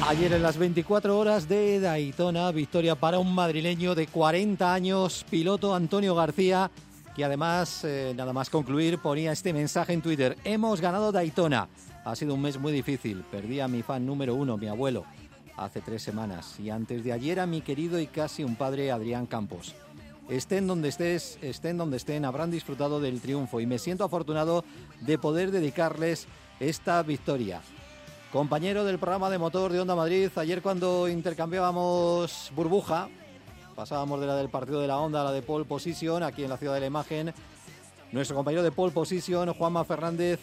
Ayer en las 24 horas de Daytona, victoria para un madrileño de 40 años, piloto Antonio García, que además, nada más concluir, ponía este mensaje en Twitter: hemos ganado Daytona. Ha sido un mes muy difícil, perdí a mi fan número uno, mi abuelo, hace 3 semanas, y antes de ayer a mi querido y casi un padre, Adrián Campos. Estén donde estén, habrán disfrutado del triunfo y me siento afortunado de poder dedicarles esta victoria. Compañero del programa de motor de Onda Madrid, ayer cuando intercambiábamos burbuja, pasábamos de la del partido de la Onda a la de Pole Position, aquí en la Ciudad de la Imagen, nuestro compañero de Pole Position, Juanma Fernández,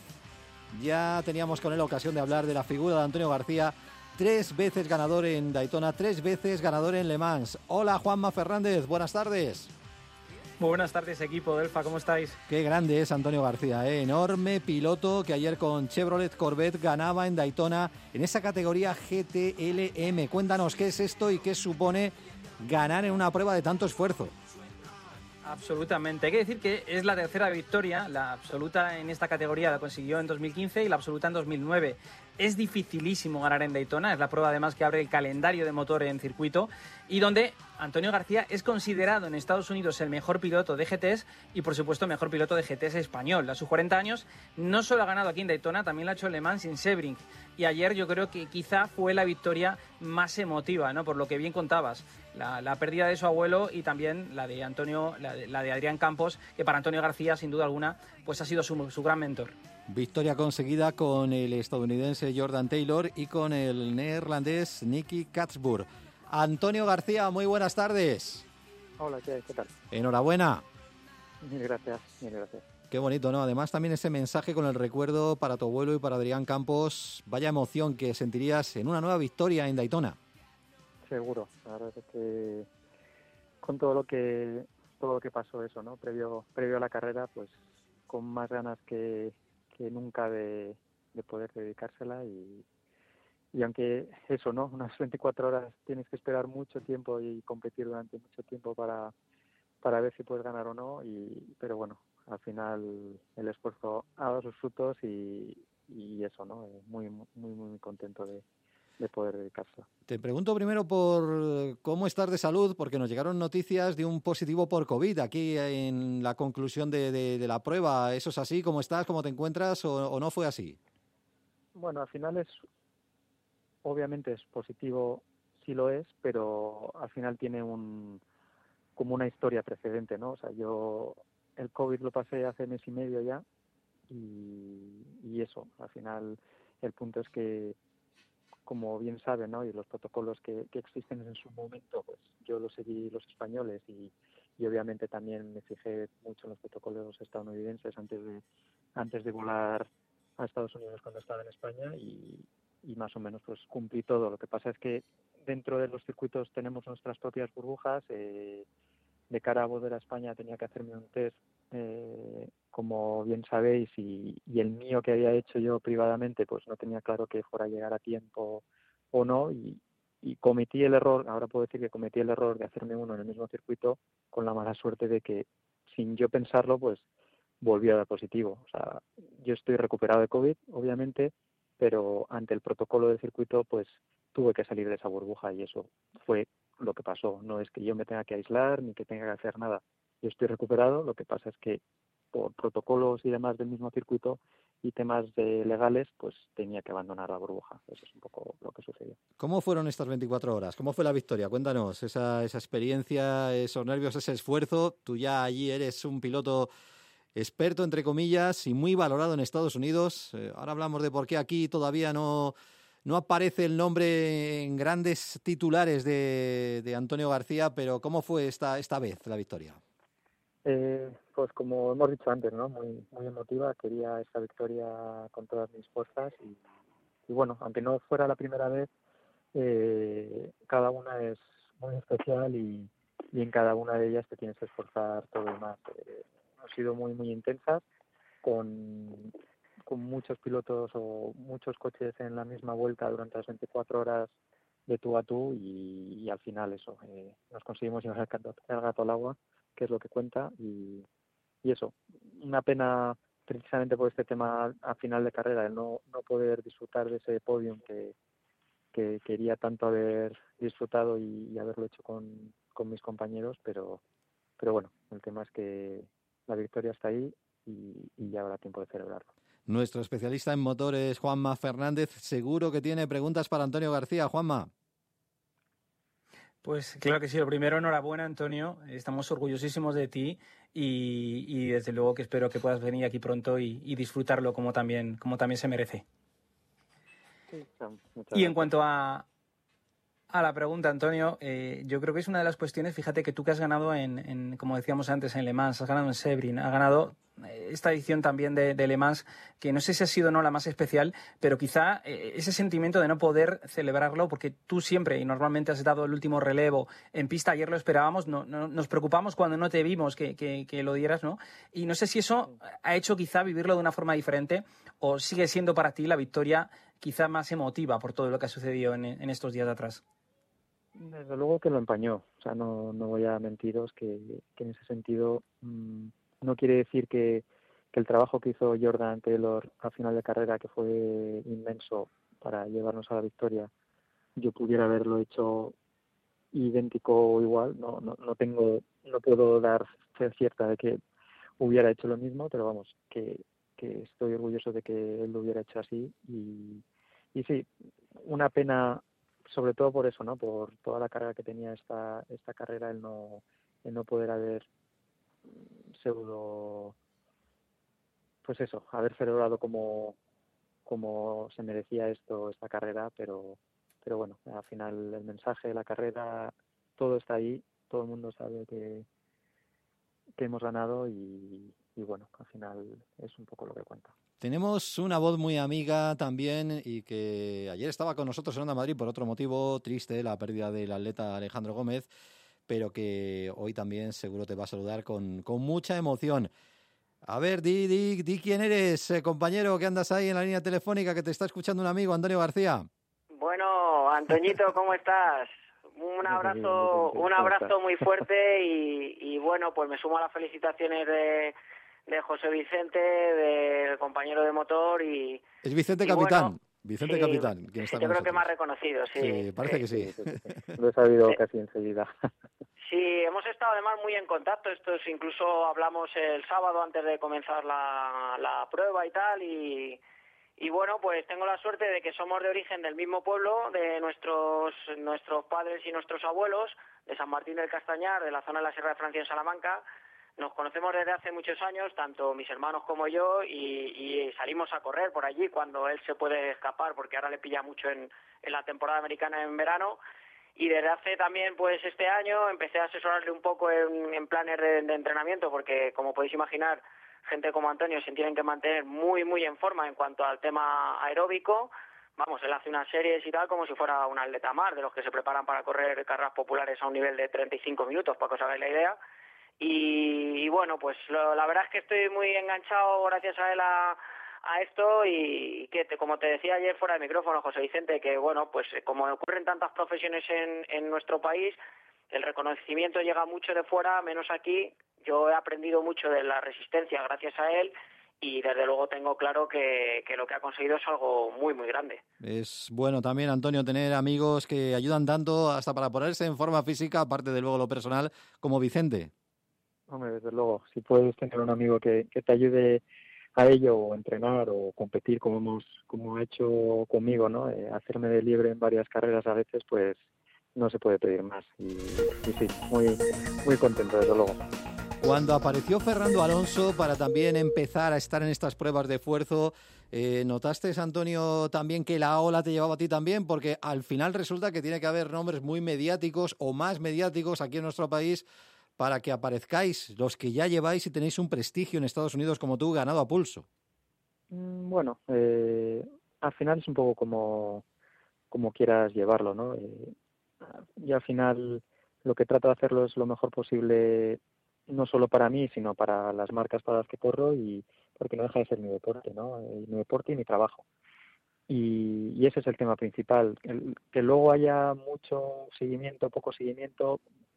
ya teníamos con él ocasión de hablar de la figura de Antonio García, 3 veces ganador en Daytona, 3 veces ganador en Le Mans. Hola Juanma Fernández, buenas tardes. Muy buenas tardes, equipo Delfa, ¿cómo estáis? Qué grande es Antonio García, enorme piloto que ayer con Chevrolet Corvette ganaba en Daytona en esa categoría GTLM. Cuéntanos qué es esto y qué supone ganar en una prueba de tanto esfuerzo. Absolutamente. Hay que decir que es la tercera victoria, la absoluta en esta categoría la consiguió en 2015 y la absoluta en 2009. Es dificilísimo ganar en Daytona, es la prueba además que abre el calendario de motor en circuito y donde Antonio García es considerado en Estados Unidos el mejor piloto de GTs y por supuesto mejor piloto de GTs español. A sus 40 años no solo ha ganado aquí en Daytona, también lo ha hecho en Le Mans y en Sebring. Y ayer yo creo que quizá fue la victoria más emotiva, ¿no? Por lo que bien contabas, la pérdida de su abuelo y también la de Antonio, la de Adrián Campos, que para Antonio García sin duda alguna pues ha sido su gran mentor. Victoria conseguida con el estadounidense Jordan Taylor y con el neerlandés Nicky Catsburg. Antonio García, muy buenas tardes. Hola, ¿qué tal? Enhorabuena. Mil gracias, mil gracias. Qué bonito, ¿no? Además también ese mensaje con el recuerdo para tu abuelo y para Adrián Campos. Vaya emoción que sentirías en una nueva victoria en Daytona. Seguro, la verdad es que con todo lo que pasó eso, ¿no? Previo a la carrera, pues con más ganas que nunca de poder dedicársela y aunque eso, ¿no? Unas 24 horas tienes que esperar mucho tiempo y competir durante mucho tiempo para ver si puedes ganar o no, pero bueno, al final el esfuerzo ha dado sus frutos y eso, ¿no? Muy contento de poder dedicársela. Te pregunto primero por cómo estás de salud, porque nos llegaron noticias de un positivo por COVID aquí en la conclusión de la prueba. ¿Eso es así? ¿Cómo estás? ¿Cómo te encuentras? ¿O no fue así? Bueno, al final obviamente es positivo, sí lo es, pero al final tiene como una historia precedente, ¿no? O sea, yo el COVID lo pasé hace mes y medio ya y eso, al final el punto es que, como bien saben, ¿no? Y los protocolos que existen en su momento, pues yo los seguí los españoles y obviamente también me fijé mucho en los protocolos estadounidenses antes de volar a Estados Unidos cuando estaba en España y más o menos pues cumplí todo. Lo que pasa es que dentro de los circuitos tenemos nuestras propias burbujas. De cara a volver a España tenía que hacerme un test, como bien sabéis, y el mío que había hecho yo privadamente pues no tenía claro que fuera a llegar a tiempo o no y cometí el error, ahora puedo decir que cometí el error de hacerme uno en el mismo circuito con la mala suerte de que sin yo pensarlo pues volvió a dar positivo. O sea, yo estoy recuperado de COVID, obviamente, pero ante el protocolo del circuito pues tuve que salir de esa burbuja y eso fue lo que pasó. No es que yo me tenga que aislar ni que tenga que hacer nada. Yo estoy recuperado, lo que pasa es que por protocolos y demás del mismo circuito y temas legales, pues tenía que abandonar la burbuja. Eso es un poco lo que sucedió. ¿Cómo fueron estas 24 horas? ¿Cómo fue la victoria? Cuéntanos esa experiencia, esos nervios, ese esfuerzo. Tú ya allí eres un piloto experto, entre comillas, y muy valorado en Estados Unidos. Ahora hablamos de por qué aquí todavía no aparece el nombre en grandes titulares de Antonio García, pero ¿cómo fue esta vez la victoria? Pues como hemos dicho antes, ¿no? Muy emotiva. Quería esta victoria con todas mis fuerzas y bueno, aunque no fuera la primera vez, cada una es muy especial y en cada una de ellas te tienes que esforzar todo y más. Han sido muy intensas, con muchos pilotos o muchos coches en la misma vuelta durante las 24 horas de tú a tú y al final eso, nos conseguimos llevar el gato al agua, que es lo que cuenta y eso, una pena precisamente por este tema a final de carrera, el no poder disfrutar de ese podium que quería tanto haber disfrutado y haberlo hecho con mis compañeros, pero bueno, el tema es que la victoria está ahí y ya habrá tiempo de celebrarlo. Nuestro especialista en motores, Juanma Fernández, seguro que tiene preguntas para Antonio García. Juanma. Pues claro que sí. Lo primero, enhorabuena, Antonio. Estamos orgullosísimos de ti y desde luego que espero que puedas venir aquí pronto y disfrutarlo como también se merece. Sí, muchas Y en gracias. cuanto a la pregunta, Antonio, yo creo que es una de las cuestiones, fíjate que tú que has ganado como decíamos antes, en Le Mans, has ganado en Sebring, has ganado esta edición también de Le Mans, que no sé si ha sido o no la más especial, pero quizá ese sentimiento de no poder celebrarlo, porque tú siempre y normalmente has dado el último relevo en pista, ayer lo esperábamos, nos preocupamos cuando no te vimos que lo dieras, ¿no? Y no sé si eso ha hecho quizá vivirlo de una forma diferente o sigue siendo para ti la victoria quizá más emotiva por todo lo que ha sucedido en estos días de atrás. Desde luego que lo empañó, o sea, no voy a mentiros que en ese sentido no quiere decir que el trabajo que hizo Jordan Taylor al final de carrera, que fue inmenso para llevarnos a la victoria, yo pudiera haberlo hecho idéntico o igual, no puedo dar fe cierta de que hubiera hecho lo mismo, pero vamos, que estoy orgulloso de que él lo hubiera hecho así y sí, una pena sobre todo por eso, ¿no? Por toda la carga que tenía esta carrera, el no poder haber pseudo, pues eso, haber celebrado como se merecía esta carrera, pero bueno, al final el mensaje de la carrera, todo está ahí, todo el mundo sabe que hemos ganado y bueno, al final es un poco lo que cuenta. Tenemos una voz muy amiga también y que ayer estaba con nosotros en Onda Madrid por otro motivo triste, la pérdida del atleta Alejandro Gómez, pero que hoy también seguro te va a saludar con mucha emoción. A ver, di quién eres, compañero, que andas ahí en la línea telefónica, que te está escuchando un amigo, Antonio García. Bueno, Antoñito, ¿cómo estás? Un Muy bien, abrazo, Vicente, ¿cómo estás? muy fuerte y bueno, pues me sumo a las felicitaciones de José Vicente, del compañero de motor Es Vicente y bueno, Capitán, Vicente sí, Capitán, quien está yo con creo que me ha nosotros. reconocido, sí. Sí, parece que sí. Sí. Lo he sabido Sí. casi enseguida. Sí, hemos estado además muy en contacto. Incluso hablamos el sábado antes de comenzar la prueba y tal. Y bueno, pues tengo la suerte de que somos de origen del mismo pueblo, de nuestros padres y nuestros abuelos, de San Martín del Castañar, de la zona de la Sierra de Francia en Salamanca. Nos conocemos desde hace muchos años, tanto mis hermanos como yo, y salimos a correr por allí cuando él se puede escapar, porque ahora le pilla mucho en la temporada americana en verano. Y desde hace también, pues este año, empecé a asesorarle un poco en planes de entrenamiento, porque como podéis imaginar, gente como Antonio se tienen que mantener muy, muy en forma en cuanto al tema aeróbico. Vamos, él hace unas series y tal como si fuera un atleta más, de los que se preparan para correr carreras populares a un nivel de 35 minutos, para que os hagáis la idea. Y bueno, pues la verdad es que estoy muy enganchado gracias a él a esto y que como te decía ayer fuera de micrófono, José Vicente, que bueno, pues como ocurren tantas profesiones en nuestro país, el reconocimiento llega mucho de fuera, menos aquí. Yo he aprendido mucho de la resistencia gracias a él y desde luego tengo claro que lo que ha conseguido es algo muy, muy grande. Es bueno también, Antonio, tener amigos que ayudan tanto hasta para ponerse en forma física, aparte de luego lo personal, como Vicente. Hombre, desde luego, si puedes tener un amigo que te ayude a ello, o entrenar, o competir como ha hecho conmigo, ¿no? Hacerme de liebre en varias carreras a veces, pues no se puede pedir más. Y sí, muy, muy contento, desde luego. Cuando apareció Fernando Alonso para también empezar a estar en estas pruebas de esfuerzo, ¿notaste, Antonio, también que la ola te llevaba a ti también? Porque al final resulta que tiene que haber nombres muy mediáticos o más mediáticos aquí en nuestro país para que aparezcáis los que ya lleváis y tenéis un prestigio en Estados Unidos como tú, ganado a pulso. Bueno, al final es un poco como quieras llevarlo, ¿no? Y al final lo que trato de hacerlo es lo mejor posible, no solo para mí, sino para las marcas para las que corro y porque no deja de ser mi deporte, ¿no? Mi deporte y mi trabajo. Y ese es el tema principal. Que luego haya mucho seguimiento, poco seguimiento,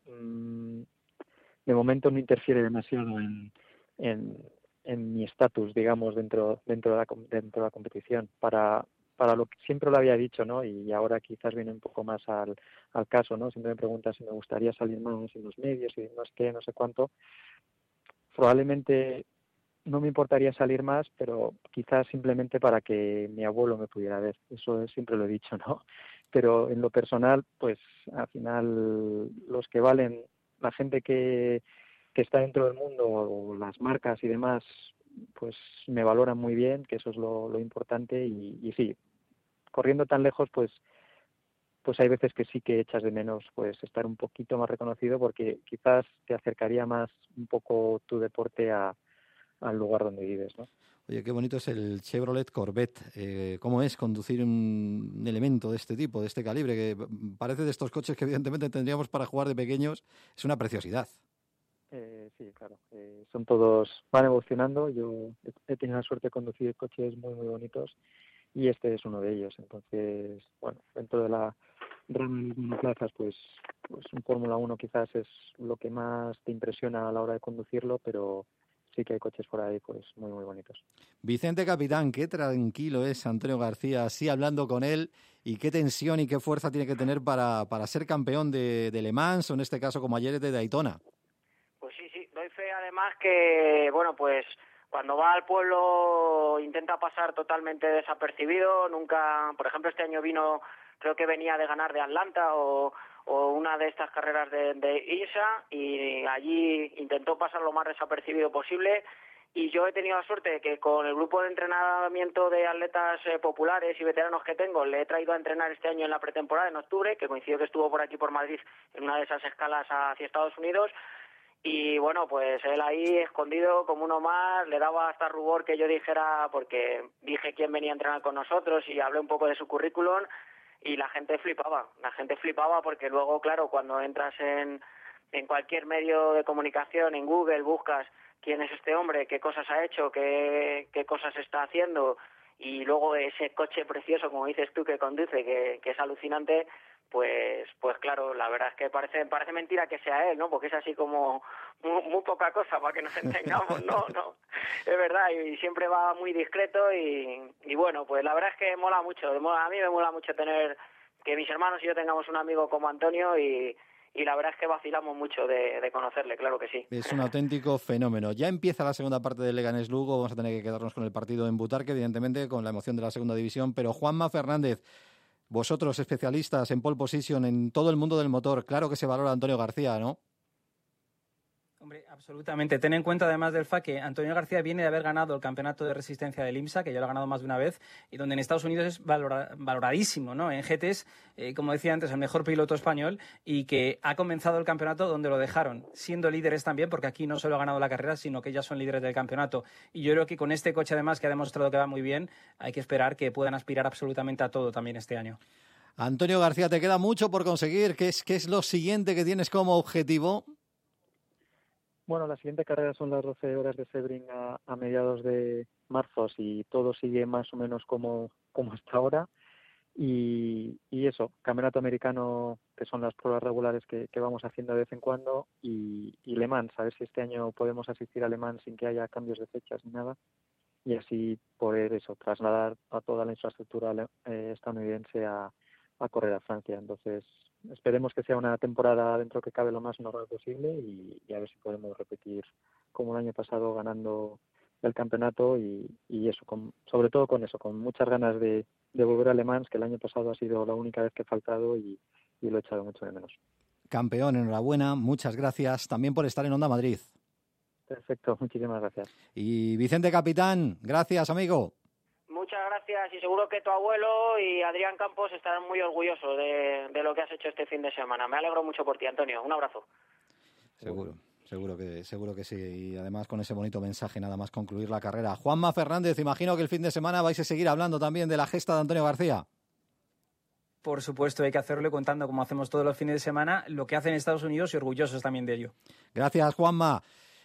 de momento no interfiere demasiado en mi estatus, digamos, dentro de la competición. Para para lo que siempre lo había dicho, ¿no? Y ahora quizás viene un poco más al caso, ¿no? Siempre me preguntan si me gustaría salir más en los medios y no sé qué, no sé cuánto. Probablemente no me importaría salir más, pero quizás simplemente para que mi abuelo me pudiera ver. Eso siempre lo he dicho, ¿no? Pero en lo personal, pues al final los que valen, la gente que está dentro del mundo, o las marcas y demás, pues me valoran muy bien, que eso es lo importante. Y sí, corriendo tan lejos, pues hay veces que sí que echas de menos pues estar un poquito más reconocido, porque quizás te acercaría más un poco tu deporte al lugar donde vives, ¿no? Oye, qué bonito es el Chevrolet Corvette. ¿Cómo es conducir un elemento de este tipo, de este calibre, que parece de estos coches que evidentemente tendríamos para jugar de pequeños? Es una preciosidad. Sí, claro. Son todos, van evolucionando. Yo he tenido la suerte de conducir coches muy, muy bonitos y este es uno de ellos. Entonces, bueno, dentro de la rama de los monoplazas, pues un Fórmula 1 quizás es lo que más te impresiona a la hora de conducirlo, pero sí que hay coches por ahí pues muy, muy bonitos. Vicente Capitán, qué tranquilo es Antonio García, así hablando con él, y qué tensión y qué fuerza tiene que tener para ser campeón de Le Mans, o en este caso como ayer de Daytona. Pues sí, doy fe además que, bueno, pues cuando va al pueblo intenta pasar totalmente desapercibido, nunca, por ejemplo, este año creo que venía de ganar de Atlanta o una de estas carreras de ISA, y allí intentó pasar lo más desapercibido posible. Y yo he tenido la suerte de que con el grupo de entrenamiento de atletas populares y veteranos que tengo, le he traído a entrenar este año en la pretemporada, en octubre, que coincidió que estuvo por aquí por Madrid en una de esas escalas hacia Estados Unidos. Y bueno, pues él ahí escondido como uno más, le daba hasta rubor que yo dijera, porque dije quién venía a entrenar con nosotros y hablé un poco de su currículum, y la gente flipaba porque luego, claro, cuando entras en cualquier medio de comunicación, en Google, buscas quién es este hombre, qué cosas ha hecho, qué cosas está haciendo, y luego ese coche precioso, como dices tú, que conduce, que es alucinante. Pues claro, la verdad es que parece mentira que sea él, ¿no? Porque es así como muy poca cosa para que nos entendamos, no, es verdad, y siempre va muy discreto y bueno, pues la verdad es que mola mucho, a mí me mola mucho tener, que mis hermanos y yo tengamos un amigo como Antonio, y la verdad es que vacilamos mucho de conocerle, claro que sí. Es un auténtico fenómeno. Ya empieza la segunda parte del Leganés Lugo, vamos a tener que quedarnos con el partido en Butarque, evidentemente, con la emoción de la segunda división, pero Juanma Fernández, vosotros especialistas en pole position en todo el mundo del motor, claro que se valora a Antonio García, ¿no? Hombre, absolutamente. Ten en cuenta además del FA que Antonio García viene de haber ganado el campeonato de resistencia del IMSA, que ya lo ha ganado más de una vez, y donde en Estados Unidos es valoradísimo, ¿no? En GT es, como decía antes, el mejor piloto español, y que ha comenzado el campeonato donde lo dejaron, siendo líderes también, porque aquí no solo ha ganado la carrera, sino que ya son líderes del campeonato. Y yo creo que con este coche además, que ha demostrado que va muy bien, hay que esperar que puedan aspirar absolutamente a todo también este año. Antonio García, te queda mucho por conseguir. ¿Qué es lo siguiente que tienes como objetivo? Bueno, la siguiente carrera son las 12 horas de Sebring a mediados de marzo, si todo sigue más o menos como hasta ahora. Y eso, campeonato americano, que son las pruebas regulares que vamos haciendo de vez en cuando, y Le Mans, a ver si este año podemos asistir a Le Mans sin que haya cambios de fechas ni nada, y así poder trasladar a toda la infraestructura estadounidense a correr a Francia. Entonces, esperemos que sea una temporada dentro que cabe lo más normal posible, y a ver si podemos repetir como el año pasado, ganando el campeonato, y eso, sobre todo con muchas ganas de volver a Le Mans, que el año pasado ha sido la única vez que he faltado y lo he echado mucho de menos. Campeón, enhorabuena, muchas gracias también por estar en Onda Madrid. Perfecto, muchísimas gracias. Y Vicente Capitán, gracias, amigo. Muchas gracias, y seguro que tu abuelo y Adrián Campos estarán muy orgullosos de lo que has hecho este fin de semana. Me alegro mucho por ti, Antonio. Un abrazo. Seguro que sí. Y además con ese bonito mensaje, nada más concluir la carrera. Juanma Fernández, imagino que el fin de semana vais a seguir hablando también de la gesta de Antonio García. Por supuesto, hay que hacerlo contando, como hacemos todos los fines de semana, lo que hacen en Estados Unidos, y orgullosos también de ello. Gracias, Juanma.